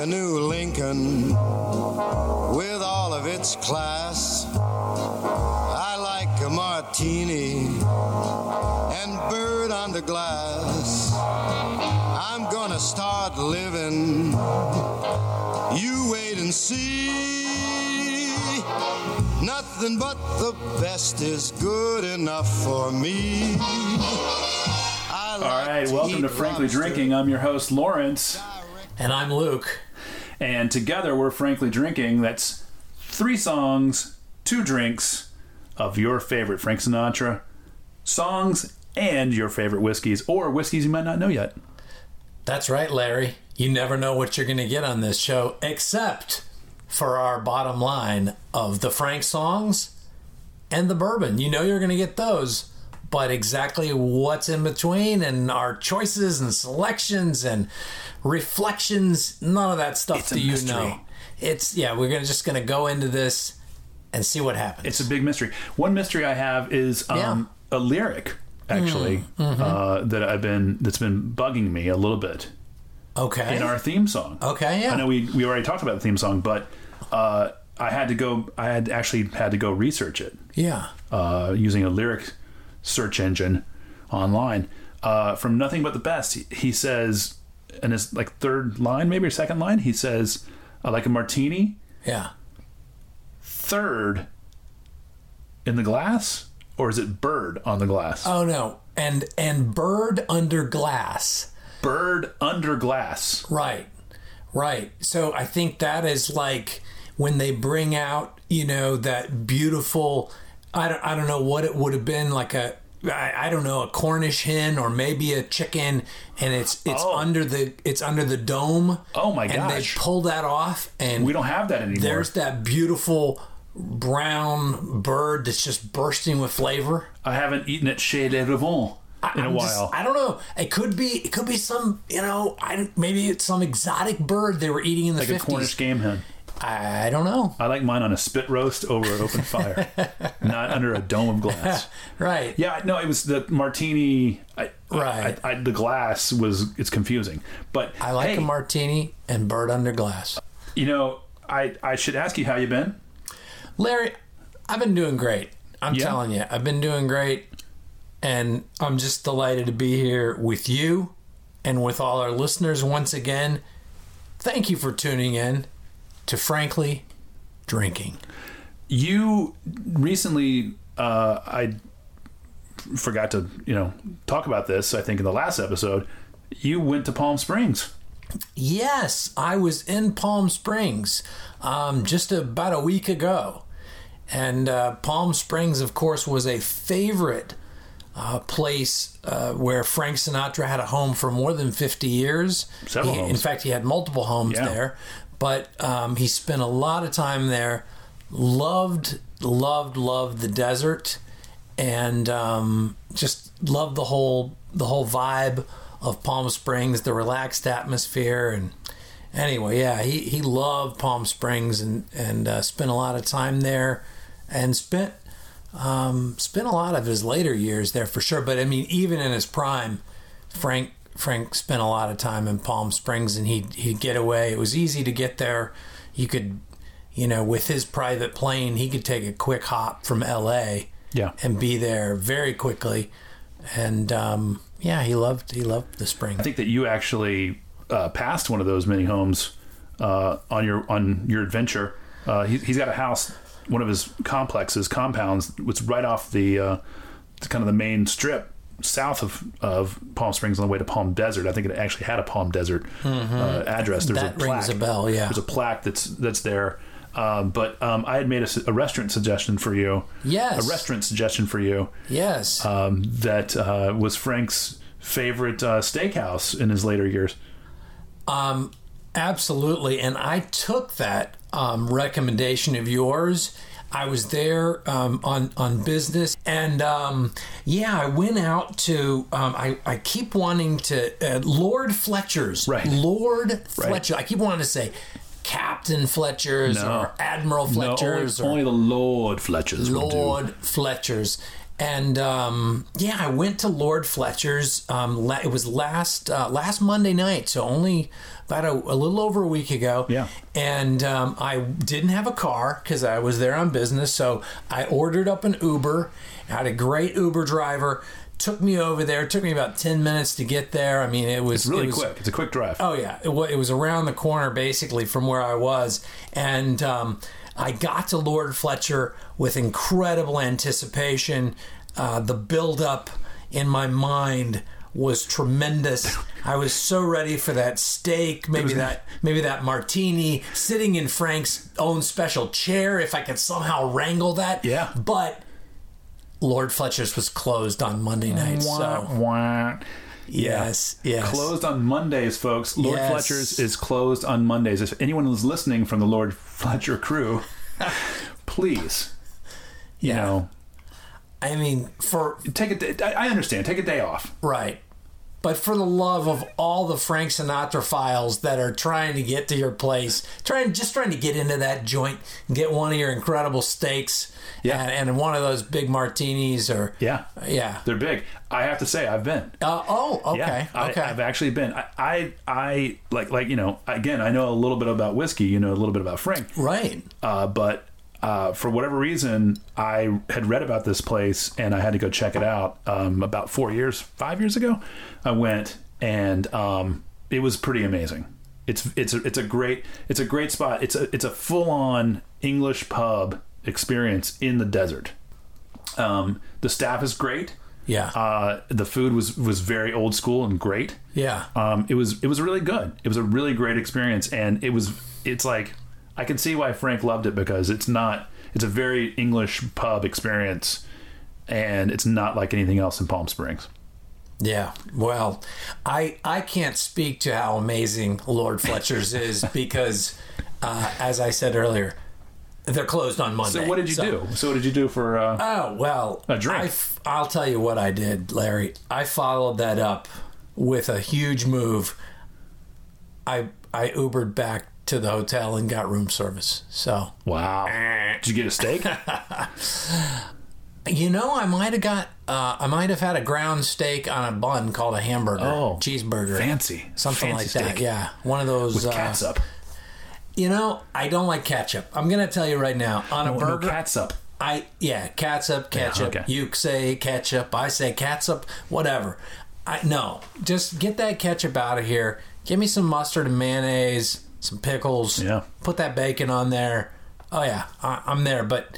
a new Lincoln with all of its class. I like a martini and bird under glass. I'm gonna start living. You wait and see. Nothing but the best is good enough for me. All right, welcome to Frankly Drinking. I'm your host, Lawrence. And I'm Luke. And together we're Frankly Drinking. That's 3 songs, 2 drinks of your favorite Frank Sinatra songs and your favorite whiskeys, or whiskeys you might not know yet. That's right, Larry. You never know what you're going to get on this show, except for our bottom line of the Frank songs and the bourbon. You know you're going to get those, but exactly what's in between and our choices and selections and reflections, none of that stuff do you know. We're just going to go into this and see what happens. It's a big mystery. One mystery I have is a lyric, actually, that's been bugging me a little bit. Okay. In our theme song. Okay, yeah. I know we already talked about the theme song, but I had to go research it. Yeah. Using a lyric search engine online. From Nothing But the Best, he says, in his third line, maybe or second line, he says, I like a martini. Yeah. Third in the glass, or is it bird on the glass? Oh no. And bird under glass. Bird under glass. Right. So I think that is like when they bring out, that beautiful, I don't know what it would have been, like a Cornish hen or maybe a chicken, and it's under the dome. Oh my gosh. And they pull that off, and we don't have that anymore. There's that beautiful brown bird that's just bursting with flavor. I haven't eaten it chez les Revons in a while. I don't know. It could be some, maybe it's some exotic bird they were eating in the 50s. Like a Cornish game hen. I don't know. I like mine on a spit roast over an open fire, not under a dome of glass. Right. Yeah, no, it was the martini. Right. The glass it's confusing. But I like a martini and bird under glass. I should ask you how you've been. Larry, I've been doing great. I'm telling you, I've been doing great. And I'm just delighted to be here with you and with all our listeners once again. Thank you for tuning in to Frankly Drinking. You recently, I forgot to, talk about this, I think, in the last episode. You went to Palm Springs. Yes, I was in Palm Springs just about a week ago. And Palm Springs, of course, was a favorite place where Frank Sinatra had a home for more than 50 years. Several homes. In fact, he had multiple homes there. But he spent a lot of time there, loved the desert, and just loved the whole vibe of Palm Springs, the relaxed atmosphere. And anyway, he loved Palm Springs and spent a lot of time there, and spent a lot of his later years there for sure. But I mean, even in his prime, Frank spent a lot of time in Palm Springs, and he'd get away. It was easy to get there. You could, with his private plane, he could take a quick hop from L.A. And be there very quickly. And he loved the Springs. I think that you actually passed one of those mini homes on your adventure. He's got a house, one of his compounds. It's right off the kind of the main strip south of Palm Springs on the way to Palm Desert. I think it actually had a Palm Desert address. There's that a plaque. Rings a bell, yeah. There's a plaque that's there. But I had made a restaurant suggestion for you. Yes. A restaurant suggestion for you. Yes. That was Frank's favorite steakhouse in his later years. Absolutely. And I took that recommendation of yours. I was there on business, and I went out to. I keep wanting to Lord Fletcher's. Right. Lord Fletcher. I keep wanting to say Captain Fletcher's or Admiral Fletcher's. No, only the Lord Fletcher's. Lord Fletcher's. And I went to Lord Fletcher's. It was last Monday night, so only about a little over a week ago. Yeah. And I didn't have a car because I was there on business, so I ordered up an Uber. I had a great Uber driver. Took me over there. It took me about 10 minutes to get there. I mean, it's really quick. It's a quick drive. Oh, yeah. It was around the corner, basically, from where I was. And I got to Lord Fletcher with incredible anticipation. The build-up in my mind was tremendous. I was so ready for that steak, maybe that martini, sitting in Frank's own special chair, if I could somehow wrangle that. Yeah. But Lord Fletcher's was closed on Monday night. Yes. Closed on Mondays, folks. Lord Fletcher's is closed on Mondays. If anyone is listening from the Lord Fletcher crew, please, you know. I mean, take a day. I understand. Take a day off. Right. But for the love of all the Frank Sinatra files that are trying to get to your place, trying to get into that joint and get one of your incredible steaks and one of those big martinis Yeah. They're big. I have to say, I've been. Okay. Yeah, Okay. I've actually been. I like, you know, again, I know a little bit about whiskey, you know, a little bit about Frank. Right. But for whatever reason, I had read about this place and I had to go check it out. About 5 years ago, I went and it was pretty amazing. It's a great spot. It's a full on English pub experience in the desert. The staff is great. Yeah. The food was very old school and great. Yeah. It was really good. It was a really great experience, and it's like, I can see why Frank loved it, because it's a very English pub experience, and it's not like anything else in Palm Springs. Yeah, well, I can't speak to how amazing Lord Fletcher's is because, as I said earlier, they're closed on Monday. So what did you do? So what did you do for a drink? I'll tell you what I did, Larry. I followed that up with a huge move. I Ubered back to the hotel and got room service. So wow. Did you get a steak? You know, I might have had a ground steak on a bun called a hamburger, cheeseburger, fancy like steak. that. Yeah, one of those with catsup. You know, I don't like ketchup. I'm going to tell you right now, on a burger, catsup. Catsup. Yeah, okay. You say ketchup, I say catsup, whatever. Just get that ketchup out of here. Give me some mustard and mayonnaise, some pickles. Yeah. Put that bacon on there. Oh yeah, I'm there. But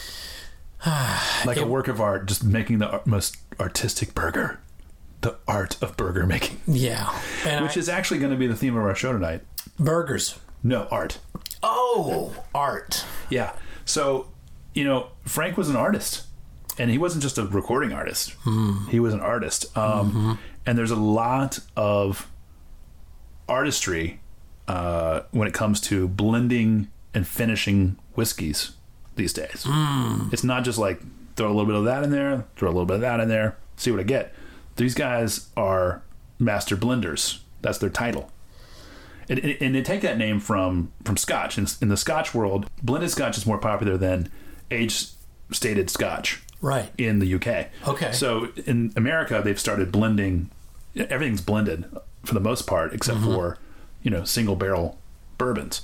like a work of art, just making the most artistic burger. The art of burger making. Yeah. Which is actually going to be the theme of our show tonight. Burgers. No, art. Oh, art. Yeah. So, you know, Frank was an artist. And he wasn't just a recording artist. He was an artist. And there's a lot of artistry when it comes to blending and finishing whiskeys these days. It's not just like throw a little bit of that in there, throw a little bit of that in there, see what I get. These guys are master blenders. That's their title. And they take that name from Scotch. In the Scotch world, blended Scotch is more popular than age-stated Scotch. Right. In the UK. Okay. So in America, they've started blending. Everything's blended for the most part, except for, you know, single barrel bourbons.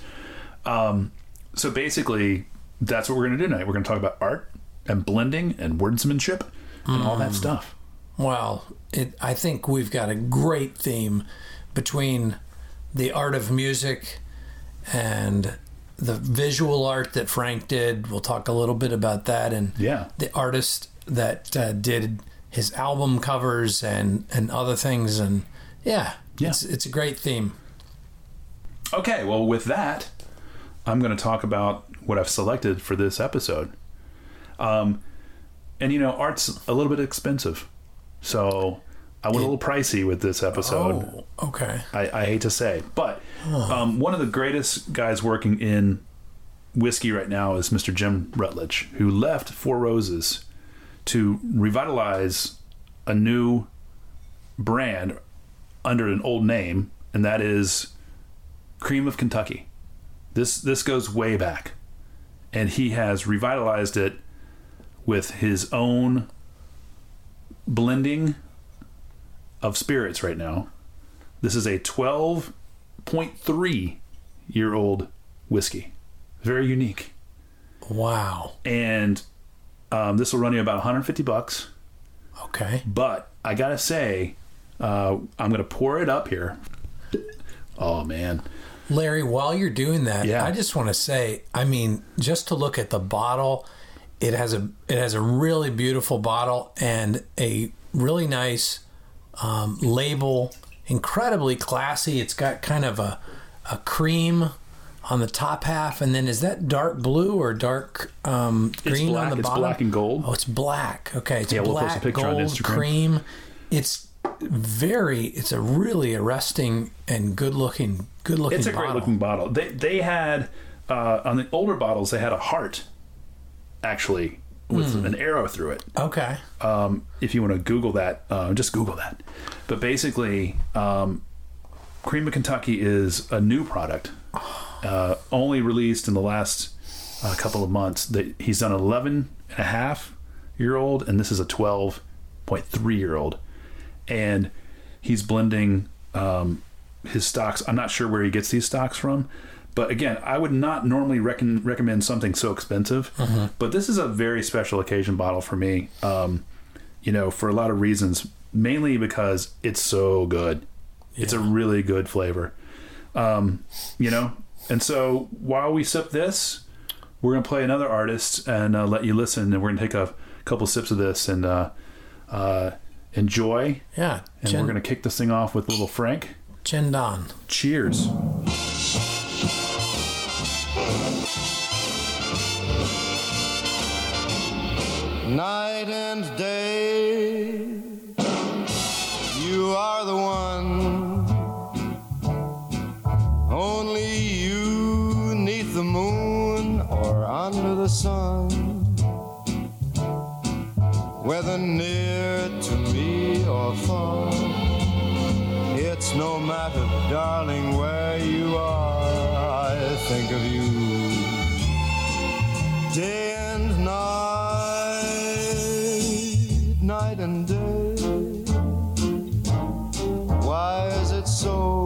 So basically, that's what we're going to do tonight. We're going to talk about art and blending and wordsmanship and all that stuff. Well, I think we've got a great theme between the art of music and the visual art that Frank did. We'll talk a little bit about that, and the artist that did his album covers and other things, and it's a great theme. Okay, well, with that, I'm going to talk about what I've selected for this episode. And you know, art's a little bit expensive, so I went a little pricey with this episode. Oh, okay. I hate to say, but one of the greatest guys working in whiskey right now is Mr. Jim Rutledge, who left Four Roses to revitalize a new brand under an old name, and that is Cream of Kentucky. This goes way back, and he has revitalized it with his own blending of spirits right now. This is a 12.3-year-old whiskey. Very unique. Wow. And this will run you about $150. Okay. But I gotta say, I'm gonna pour it up here. Oh man, Larry, while you're doing that, Yeah. I just want to say, I mean, just to look at the bottle, it has a really beautiful bottle and a really nice label, incredibly classy. It's got kind of a cream on the top half, and then is that dark blue or dark green black. on the It's bottom? black and gold. Oh, it's black. Okay, it's We'll post a black, picture on gold, Instagram. cream. It's a really arresting and good looking it's a bottle. great looking bottle. They had on the older bottles they had a heart actually with an arrow through it. Okay. If you want to Google that, just Google that. But basically, Cream of Kentucky is a new product, only released in the last couple of months. He's done 11.5-year-old, and this is a 12.3-year-old. And he's blending his stocks. I'm not sure where he gets these stocks from. But again, I would not normally recommend something so expensive. But this is a very special occasion bottle for me, for a lot of reasons. Mainly because it's so good. Yeah. It's a really good flavor. And so while we sip this, we're going to play another artist and let you listen. And we're going to take a couple sips of this and enjoy. Yeah. And we're going to kick this thing off with little Frank. Chendon. Cheers. Night and day, you are the one. Only you, 'neath the moon or under the sun. Whether near to me or far, it's no matter, darling, where you are. I think of you day and night and day. Why is it so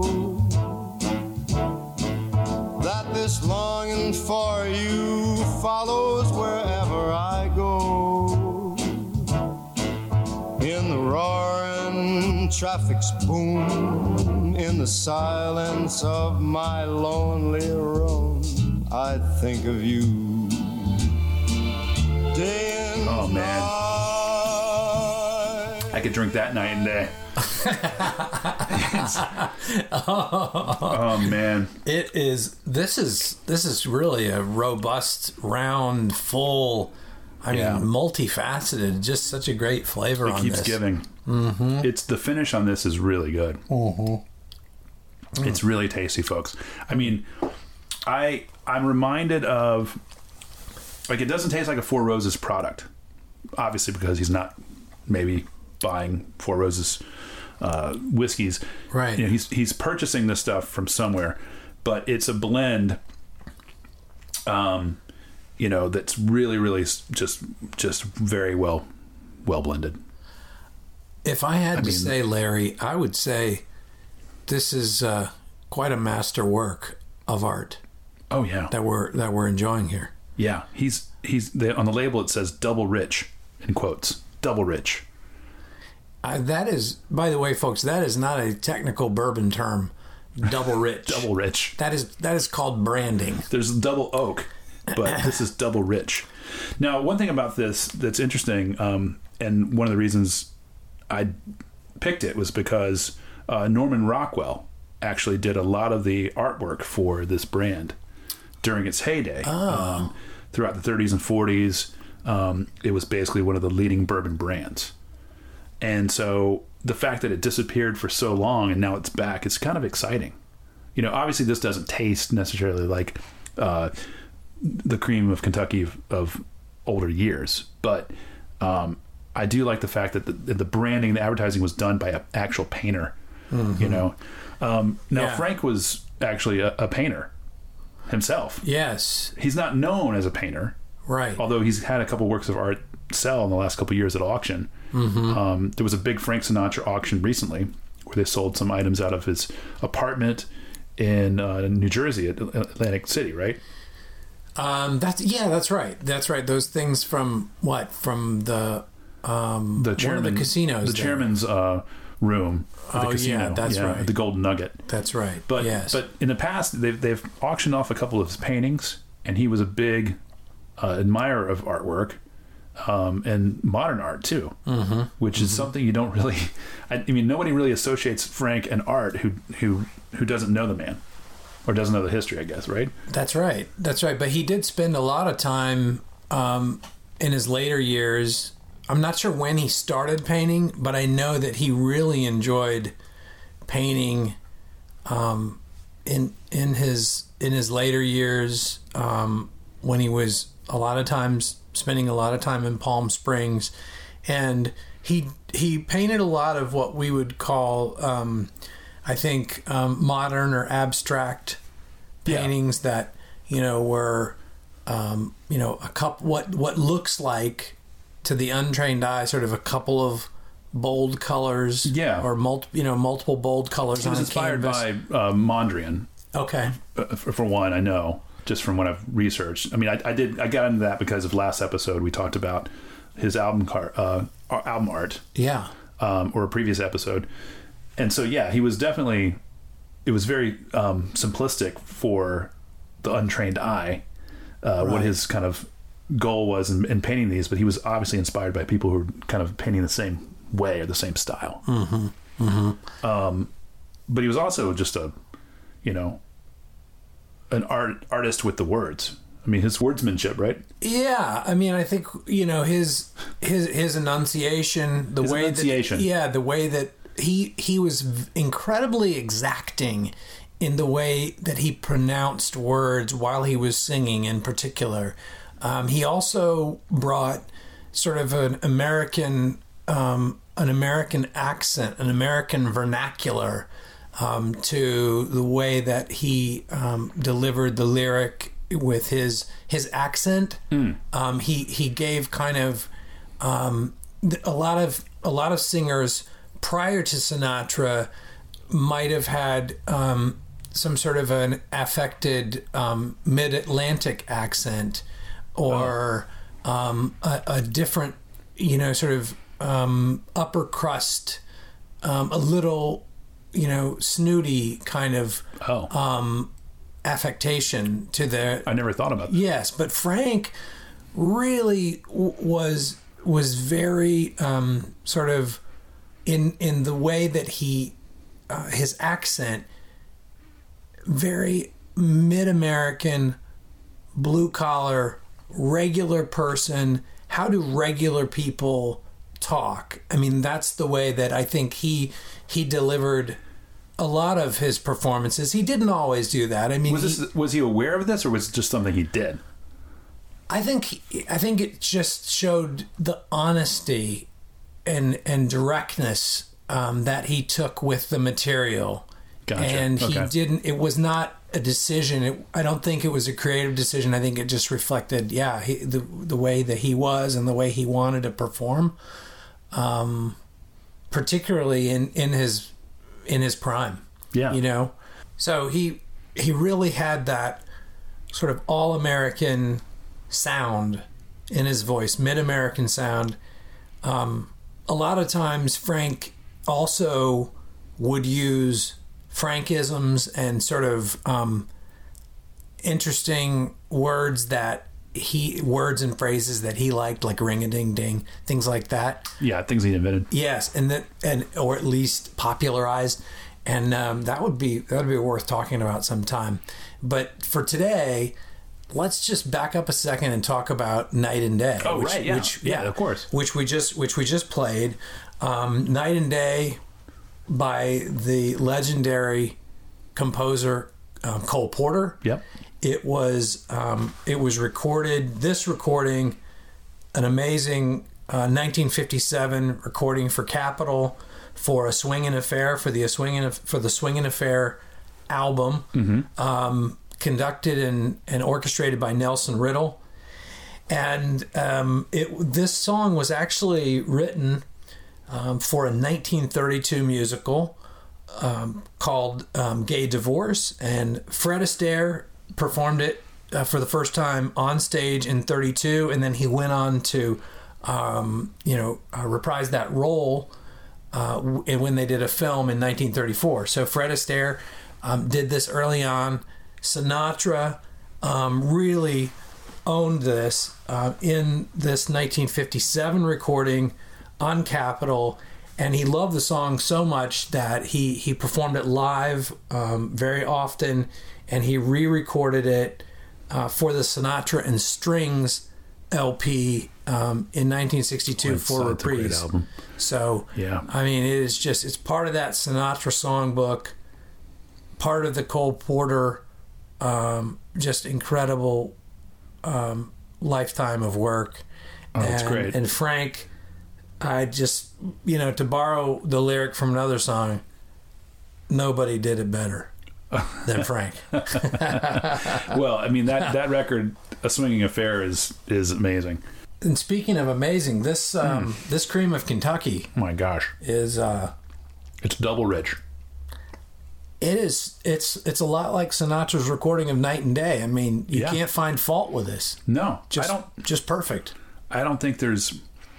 that this longing for you follows wherever I go? In the roaring traffic's boom, in the silence of my lonely room, I think of you day and Oh, man. night. I could drink that night and day. Oh man. This is really a robust, round, full, multifaceted, just such a great flavor on this. It keeps giving. It's the finish on this is really good. It's really tasty, folks. I mean, I'm reminded of, like, it doesn't taste like a Four Roses product, obviously, because he's not maybe buying Four Roses whiskeys. Right. He's purchasing this stuff from somewhere, but it's a blend. That's really, really just very well blended. If I had to say, Larry, I would say this is quite a masterwork of art. Oh yeah, that we're enjoying here. Yeah, he's on the label. It says "double rich" in quotes. Double rich. That is, by the way, folks, that is not a technical bourbon term. Double rich. Double rich. That is called branding. There's double oak, but this is double rich. Now, one thing about this that's interesting, and one of the reasons I picked it was because Norman Rockwell actually did a lot of the artwork for this brand during its heyday. Throughout the 30s and 40s, it was basically one of the leading bourbon brands. And so the fact that it disappeared for so long and now it's back, it's kind of exciting. Obviously this doesn't taste necessarily like the Cream of Kentucky of older years, but I do like the fact that the branding, the advertising was done by an actual painter. Now Frank was actually a painter himself. Yes. He's not known as a painter. Right. Although he's had a couple works of art sell in the last couple of years at auction. Mm-hmm. There was a big Frank Sinatra auction recently where they sold some items out of his apartment in New Jersey at Atlantic City, right? That's right. That's right. Those things from what? From the chairman, one of the casinos. The chairman's room at the casino. That's right. The Golden Nugget. That's right. But yes. But in the past, they've auctioned off a couple of his paintings, and he was a big admirer of artwork. And modern art too, which is something you don't really. I mean, nobody really associates Frank and art who doesn't know the man, or doesn't know the history. I guess, right? That's right. That's right. But he did spend a lot of time in his later years. I'm not sure when he started painting, but I know that he really enjoyed painting in his later years when he was spending a lot of time in Palm Springs, and he painted a lot of what we would call I think modern or abstract paintings that were a couple what looks like to the untrained eye sort of a couple of bold colors, or multiple bold colors. He was inspired by Mondrian. Okay, for one, I know. Just from what I've researched. I mean, I got into that because of last episode. We talked about his album art. Yeah. Or a previous episode. And so, he was definitely, it was very simplistic for the untrained eye, what his kind of goal was in painting these, but he was obviously inspired by people who were kind of painting the same way or the same style. Mm-hmm. Mm-hmm. But he was also just an artist with the words. I mean, his wordsmanship, right? Yeah, I mean, I think his enunciation, the way that he was incredibly exacting in the way that he pronounced words while he was singing. In particular, he also brought sort of an American accent, an American vernacular. To the way that he delivered the lyric with his accent. He gave kind of a lot of singers prior to Sinatra might have had some sort of an affected mid-Atlantic accent or a different sort of upper crust, a little snooty kind of affectation to their. I never thought about that. Yes, but Frank really was very sort of in the way that he his accent, very mid-American, blue collar, regular person. How do regular people talk? I mean, that's the way that I think he delivered a lot of his performances. He didn't always do that. I mean, was he aware of this, or was it just something he did? I think it just showed the honesty and directness that he took with the material. Gotcha. And he didn't. It was not a decision. I don't think it was a creative decision. I think it just reflected, the way that he was and the way he wanted to perform, particularly in his prime. Yeah. So he really had that sort of all-American sound in his voice, mid-American sound. A lot of times Frank also would use Frankisms and sort of interesting words and phrases that he liked, like ring-a-ding-ding, things like that. Yeah, things he invented. Yes, or at least popularized, and that would be worth talking about sometime. But for today, let's just back up a second and talk about Night and Day. Oh, right, yeah, of course. Which we just played. Night and Day by the legendary composer Cole Porter. Yep. It was recorded. This recording, an amazing 1957 recording for Capitol for a Swingin' Affair for the Swingin' Affair album, conducted and orchestrated by Nelson Riddle. And this song was actually written for a 1932 musical called Gay Divorce, and Fred Astaire performed it for the first time on stage in 32, and then he went on to reprise that role when they did a film in 1934. So Fred Astaire did this early on. Sinatra really owned this in this 1957 recording on Capitol, and he loved the song so much that he performed it live very often, and he re-recorded it for the Sinatra and Strings LP in 1962 for Reprise. It's a great album. So, yeah. I mean, it's part of that Sinatra songbook, part of the Cole Porter, just incredible lifetime of work. Oh, that's great. And Frank, I just, to borrow the lyric from another song, nobody did it better than Frank. Well, I mean, that record, A Swinging Affair, is amazing. And speaking of amazing, this Cream of Kentucky, oh my gosh, is it's double rich. It is. It's a lot like Sinatra's recording of Night and Day. I mean, you can't find fault with this. No, just perfect. I don't think there's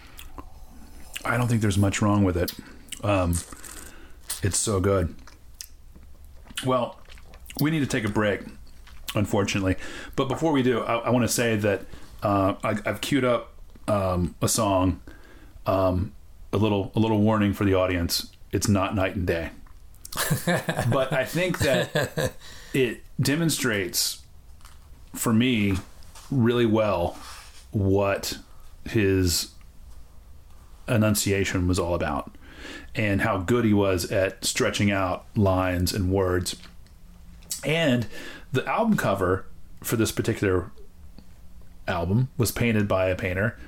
much wrong with it. It's so good. Well, we need to take a break, unfortunately. But before we do, I want to say that I've queued up a song. A little warning for the audience: it's not Night and Day. But I think that it demonstrates, for me, really well what his enunciation was all about and how good he was at stretching out lines and words. And the album cover for this particular album was painted by a painter,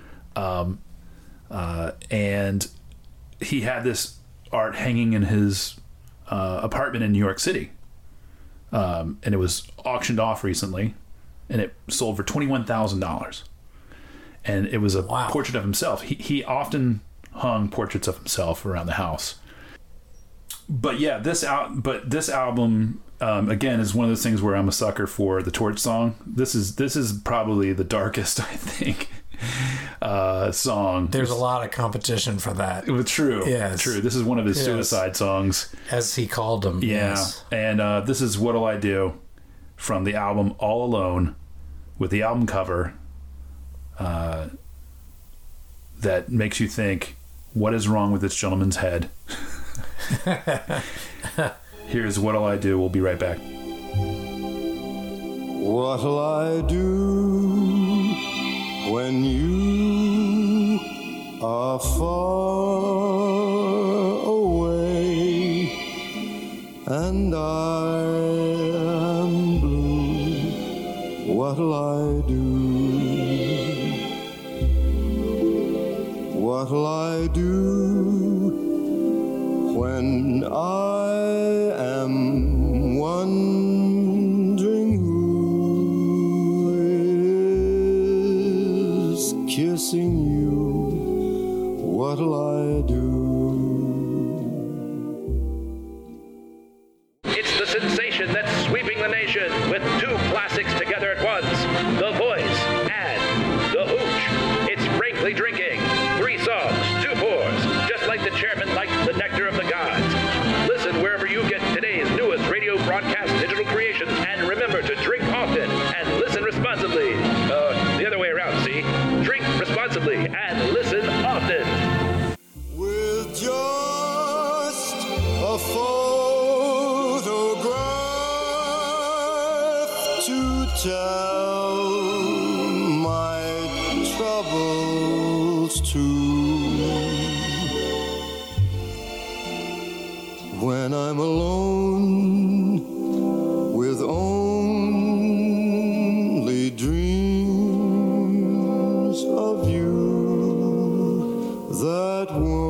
and he had this art hanging in his apartment in New York City, and it was auctioned off recently, and it sold for $21,000. And it was a portrait of himself. He often hung portraits of himself around the house. But yeah, this album again is one of those things where I'm a sucker for the Torch song. This is probably the darkest, I think, song. There's a lot of competition for that. True. Yes. True. This is one of his suicide songs, as he called them. Yeah. Yes. And this is What'll I Do from the album All Alone, with the album cover that makes you think, what is wrong with this gentleman's head? Here's What'll I Do. We'll be right back. What'll I do when you are far away and I am blue? What'll I do? What'll I do when I am wondering who is kissing you? What'll I do? It's the sensation that's sweeping the nation with two classics together at once, The Voice and The Hooch. It's Frankly Drinking. 3 songs, 2 pours, just like the chairman liked the nectar of the gods. Listen wherever you get today's newest radio broadcast digital creations, and remember to drink often and listen responsibly. The other way around, see? Drink responsibly and listen often. With just a photograph to tell my troubles to. When I'm alone with only dreams of you that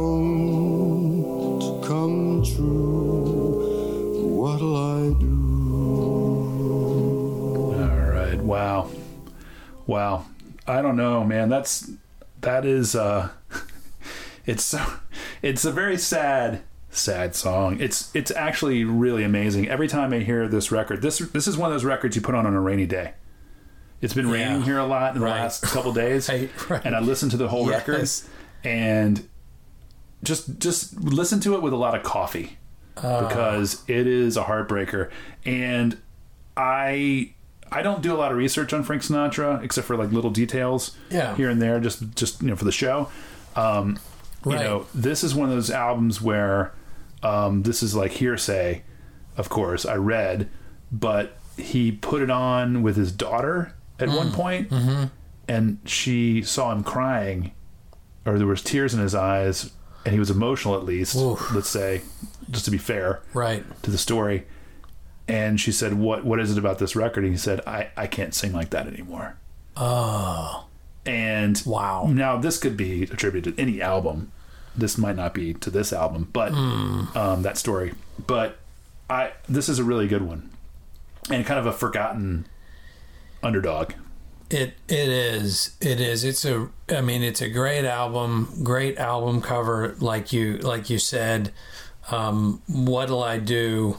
won't come true, what'll I do? All right. Wow. I don't know, man. That is it's a very sad song. It's actually really amazing. Every time I hear this record, this is one of those records you put on a rainy day. It's been raining here a lot in the last couple days, right. And I listened to the whole record, and just listen to it with a lot of coffee, because it is a heartbreaker. And I don't do a lot of research on Frank Sinatra, except for like little details here and there, just for the show. This is one of those albums where this is like hearsay, of course, I read, but he put it on with his daughter at one point, and she saw him crying, or there was tears in his eyes, and he was emotional, at least. Oof. Let's say, just to be fair to the story. And she said, what is it about this record? And he said, I can't sing like that anymore. Oh. And wow. Now this could be attributed to any album. This might not be to this album, but that story. But this is a really good one, and kind of a forgotten underdog. It is. It's a great album cover, like you said. What'll I Do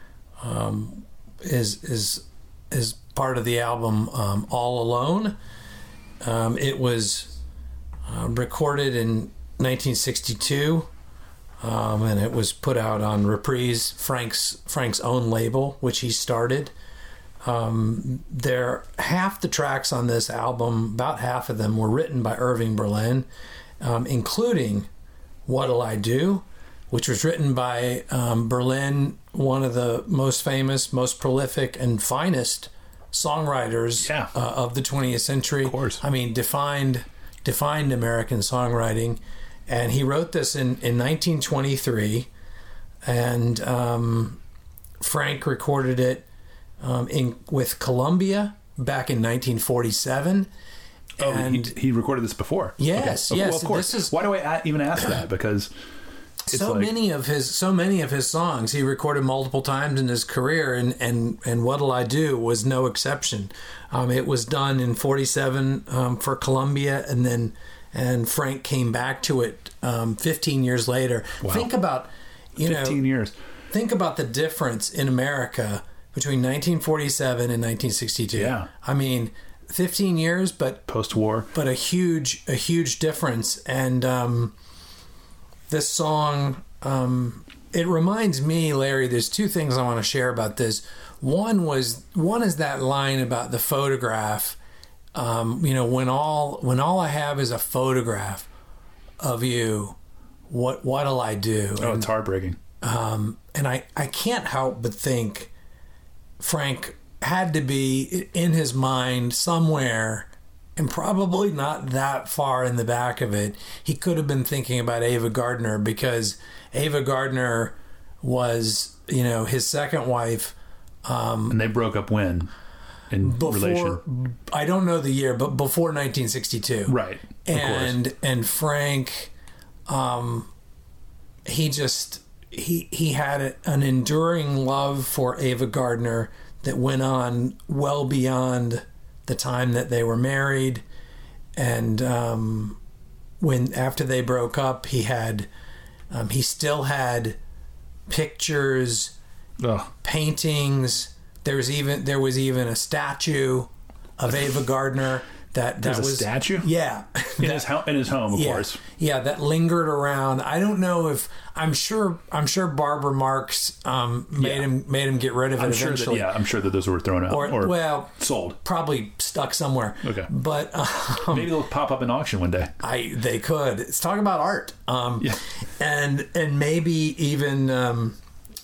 is part of the album All Alone. It was recorded in 1962, and it was put out on Reprise, Frank's own label, which he started. Half the tracks on this album, about half of them, were written by Irving Berlin, including What'll I Do, which was written by Berlin, one of the most famous, most prolific, and finest songwriters of the 20th century. Of course. I mean, defined American songwriting. And he wrote this in 1923, and Frank recorded it with Columbia back in 1947. Oh, and he recorded this before? Yes, okay. yes. Well, of course. Why do I even ask that? Because many of his songs he recorded multiple times in his career, and What'll I Do was no exception. It was done in 47 for Columbia, and Frank came back to it 15 years later. Wow. Think about 15 years. Think about the difference in America between 1947 and 1962. Yeah. I mean, 15 years, but post-war, but a huge difference. And this song, it reminds me, Larry, there's two things I want to share about this. One is that line about the photograph. When all I have is a photograph of you, what'll I do? Oh, it's heartbreaking. And I can't help but think Frank had to be in his mind somewhere, and probably not that far in the back of it, he could have been thinking about Ava Gardner, because Ava Gardner was, his second wife. And they broke up when? Relation? I don't know the year, but before 1962. Right. And Frank, he had an enduring love for Ava Gardner that went on well beyond the time that they were married. And after they broke up, he still had pictures, paintings. There was even a statue of Ava Gardner that was a statue. Yeah, in his home, of course. Yeah, that lingered around. I don't know if I'm sure Barbara Marx made him get rid of it eventually. I'm sure that those were thrown out or sold. Probably stuck somewhere. Okay, but maybe they'll pop up in auction one day. They could. Let's talk about art. And maybe even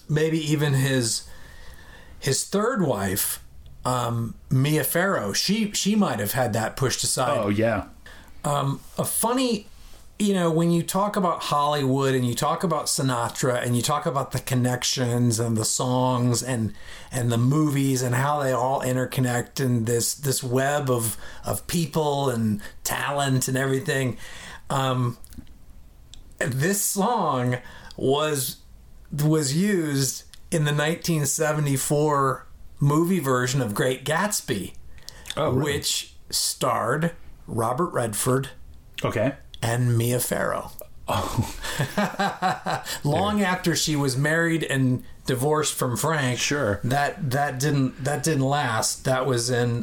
his third wife, Mia Farrow, she might have had that pushed aside. Oh yeah. A funny, when you talk about Hollywood and you talk about Sinatra and you talk about the connections and the songs and the movies and how they all interconnect in this web of people and talent and everything, this song was used in the 1974 movie version of Great Gatsby, really? Which starred Robert Redford, Okay. and Mia Farrow. Oh. Long after she was married and divorced from Frank. Sure. That didn't last. That was in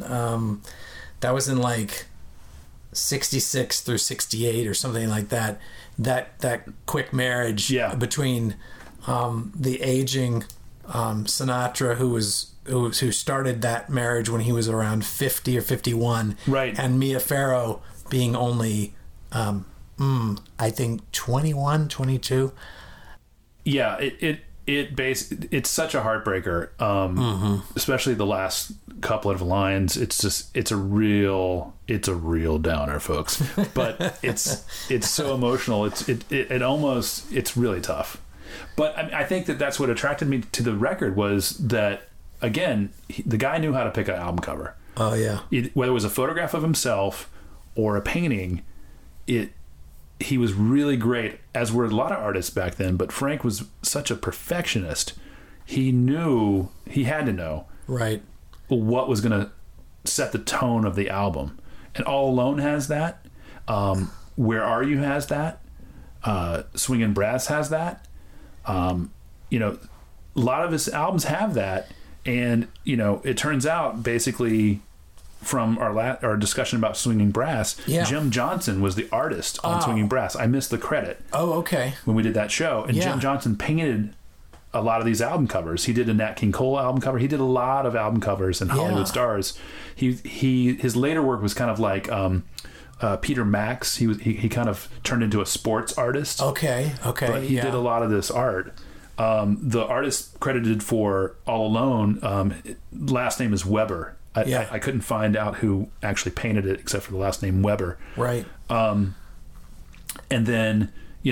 like 66 through 68 or something like that. That quick marriage between the aging Sinatra, who started that marriage when he was around 50 or 51, right, and Mia Farrow being only I think 21, 22. Yeah, it's such a heartbreaker. Especially the last couple of lines. It's a real downer, folks. But it's so emotional. It's really tough. But I think that's what attracted me to the record was that, again, the guy knew how to pick an album cover. Oh yeah. Whether it was a photograph of himself or a painting, he was really great, as were a lot of artists back then, but Frank was such a perfectionist. He had to know right what was going to set the tone of the album. And All Alone has that. Where Are You has that. Swingin' Brass has that. A lot of his albums have that. And, it turns out basically from our discussion about Swinging Brass, Jim Johnson was the artist on Swinging Brass. I missed the credit. Oh, okay. When we did that show. And Jim Johnson painted a lot of these album covers. He did a Nat King Cole album cover. He did a lot of album covers and Hollywood stars. His later work was kind of like Peter Max. He kind of turned into a sports artist. Okay. But he did a lot of this art. The artist credited for All Alone, last name is Weber. I couldn't find out who actually painted it except for the last name Weber. Right. And then,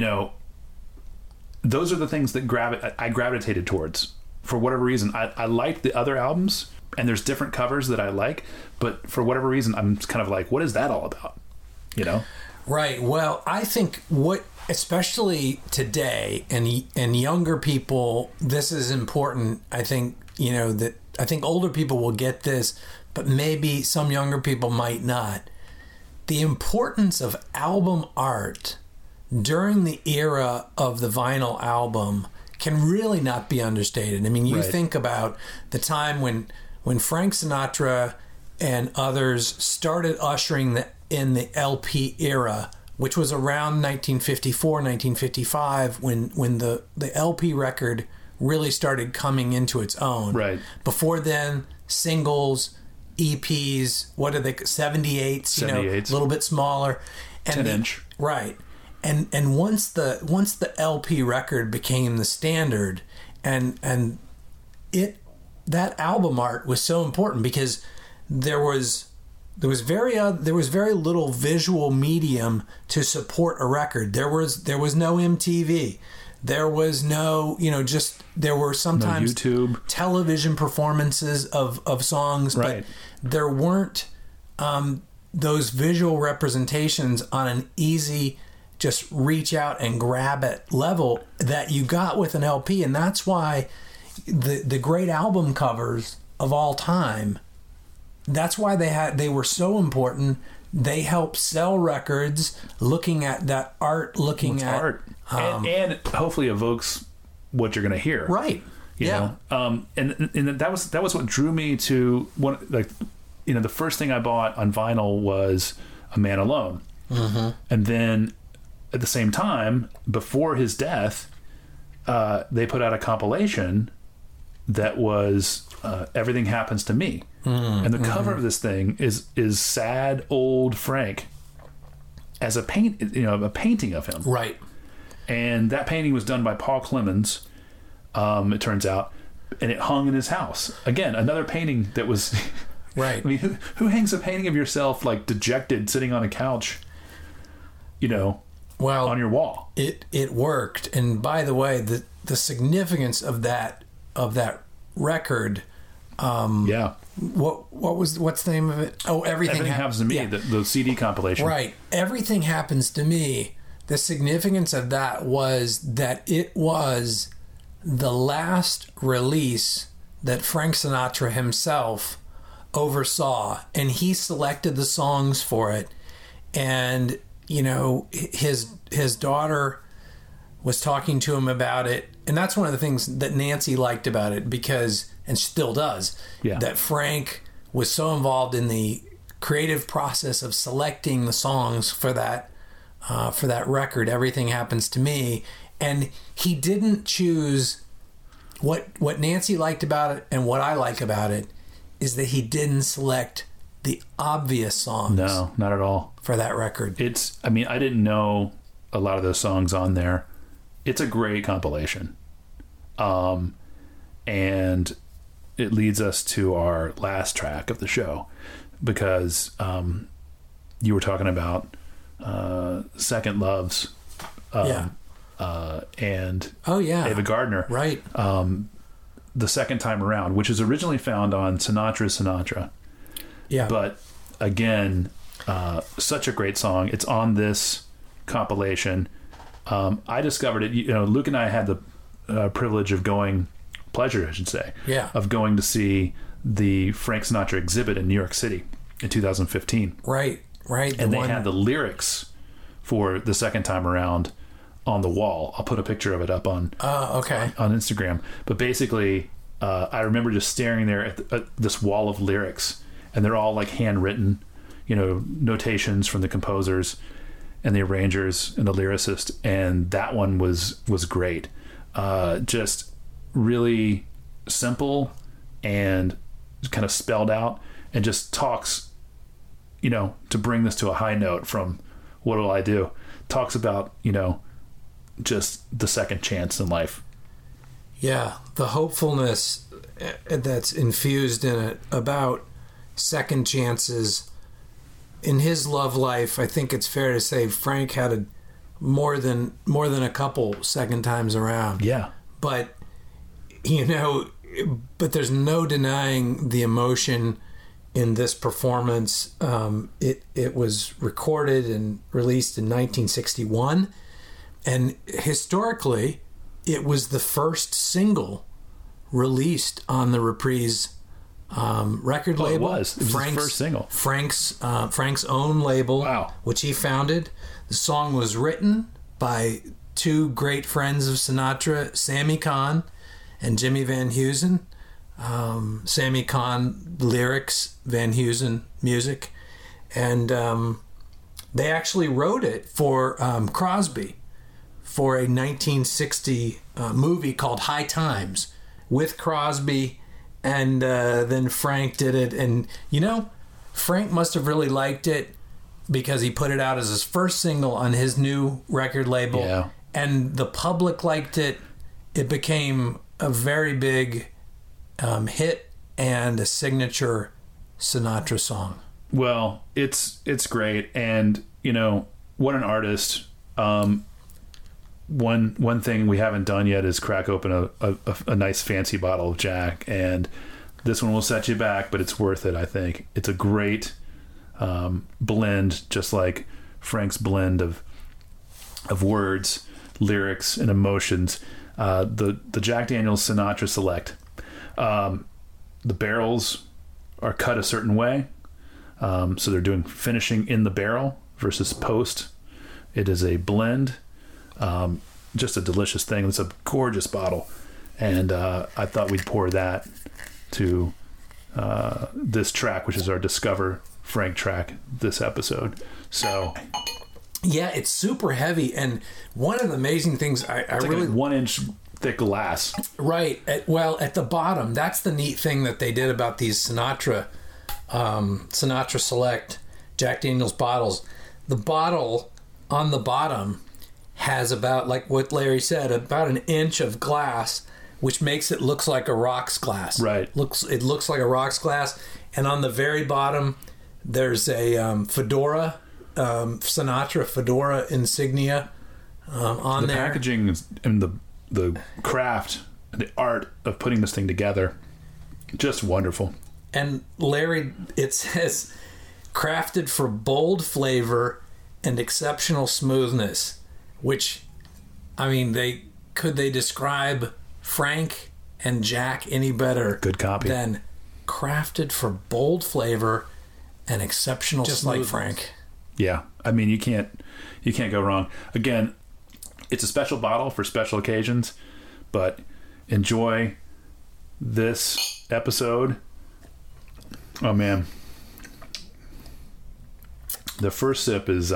those are the things that I gravitated towards. For whatever reason, I liked the other albums, and there's different covers that I like, but for whatever reason, I'm kind of like, what is that all about? Right. Well, I think especially today and younger people, this is important. I think, I think older people will get this, but maybe some younger people might not. The importance of album art during the era of the vinyl album can really not be understated. I mean, you think about the time when Frank Sinatra and others started ushering in the LP era, which was around 1954, 1955, when the LP record really started coming into its own. Right. Before then, singles, EPs, what are they? 78s, a little bit smaller, and 10-inch. Right. And once the LP record became the standard, and that album art was so important because there was very little visual medium to support a record. There was no MTV. There was no, there were sometimes no YouTube, television performances of songs, but there weren't those visual representations on an easy, just reach out and grab it level that you got with an LP. And that's why the great album covers of all time, that's why they were so important. They help sell records, looking at that art, art, and hopefully evokes what you're going to hear, right? You know, and that was what drew me to one. Like, the first thing I bought on vinyl was A Man Alone, and then at the same time, before his death, they put out a compilation that was Everything Happens to Me. And the cover of this thing is sad old Frank as a painting of him. Right. And that painting was done by Paul Clemens, it turns out, and it hung in his house. Again, another painting that was right. I mean, who hangs a painting of yourself like dejected sitting on a couch, on your wall? It worked. And by the way, the significance of that record, what's the name of it? Oh, Everything Happens to Me, the CD compilation. Right. Everything Happens to Me. The significance of that was that it was the last release that Frank Sinatra himself oversaw, and he selected the songs for it. And, you know, his daughter was talking to him about it. And that's one of the things that Nancy liked about it, because, and still does, that Frank was so involved in the creative process of selecting the songs for that record, Everything Happens to Me. And he didn't choose what Nancy liked about it, and what I like about it is that he didn't select the obvious songs. No, not at all. For that record. I didn't know a lot of those songs on there. It's a great compilation. And it leads us to our last track of the show, because you were talking about Second Loves and Ava Gardner. Right. The Second Time Around, which is originally found on Sinatra. Yeah. But again, such a great song. It's on this compilation. I discovered it. You know, Luke and I had the pleasure, I should say, of going to see the Frank Sinatra exhibit in New York City in 2015. Right. And they had the lyrics for The Second Time Around on the wall. I'll put a picture of it up on Instagram. But basically, I remember just staring there at this wall of lyrics, and they're all like handwritten, you know, notations from the composers and the arrangers and the lyricist. And that one was great. Just really simple and kind of spelled out, and just talks, you know, to bring this to a high note from What Will I Do? Talks about, you know, just the second chance in life. Yeah, the hopefulness that's infused in it about second chances in his love life. I think it's fair to say Frank had more than a couple second times around. Yeah. But, you know, there's no denying the emotion in this performance. It was recorded and released in 1961. And historically, it was the first single released on the Reprise record label. It was Frank's first single. Frank's own label, which he founded. The song was written by two great friends of Sinatra, Sammy Cahn and Jimmy Van Heusen. Sammy Cahn lyrics, Van Heusen music, and they actually wrote it for Crosby for a 1960 movie called High Times with Crosby, and then Frank did it. And, you know, Frank must have really liked it because he put it out as his first single on his new record label. Yeah. And the public liked it. It became a very big hit and a signature Sinatra song. Well, it's great. And, you know, what an artist. One thing we haven't done yet is crack open a nice fancy bottle of Jack, and this one will set you back, but it's worth it. I think it's a great blend, just like Frank's blend of words, lyrics, and emotions. The Jack Daniel's Sinatra Select. The barrels are cut a certain way, so they're doing finishing in the barrel versus post. It is a blend. Just a delicious thing. It's a gorgeous bottle, and I thought we'd pour that to this track, which is our Discover Frank track this episode. So yeah, it's super heavy, and one of the amazing things I really, like 1 inch thick glass, right? At the bottom, that's the neat thing that they did about these Sinatra Select Jack Daniel's bottles. The bottle on the bottom has about, like what Larry said, about an inch of glass, which makes it looks like a rocks glass. Right. It looks like a rocks glass. And on the very bottom, there's a fedora, Sinatra fedora insignia on there. The packaging and the craft, the art of putting this thing together, just wonderful. And Larry, it says, crafted for bold flavor and exceptional smoothness. Which, I mean, they describe Frank and Jack any better? Good copy. Than crafted for bold flavor and exceptional smoothness. Like Frank. Yeah, I mean, you can't go wrong. Again, it's a special bottle for special occasions, but enjoy this episode. Oh man, the first sip is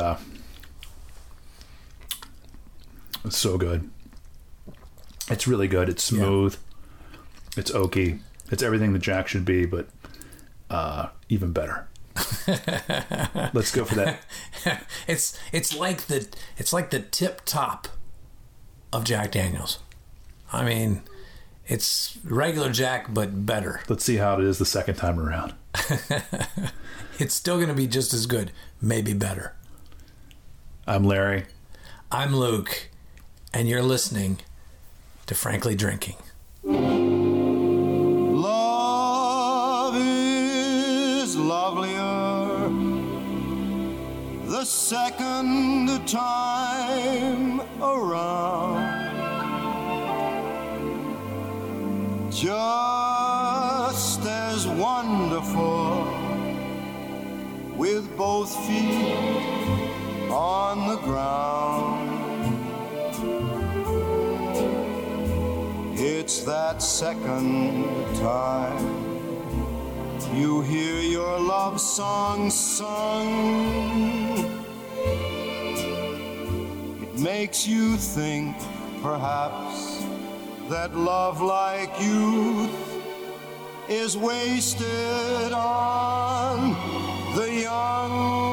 so good. It's really good. It's smooth. Yeah. It's oaky. It's everything that Jack should be, but even better. Let's go for that. It's like the tip top of Jack Daniels. I mean, it's regular Jack, but better. Let's see how it is the second time around. It's still going to be just as good, maybe better. I'm Larry. I'm Luke, and you're listening to Frankly Drinking. Love is lovelier the second time around. Just as wonderful with both feet on the ground. It's that second time you hear your love song sung. It makes you think, perhaps, that love like youth is wasted on the young.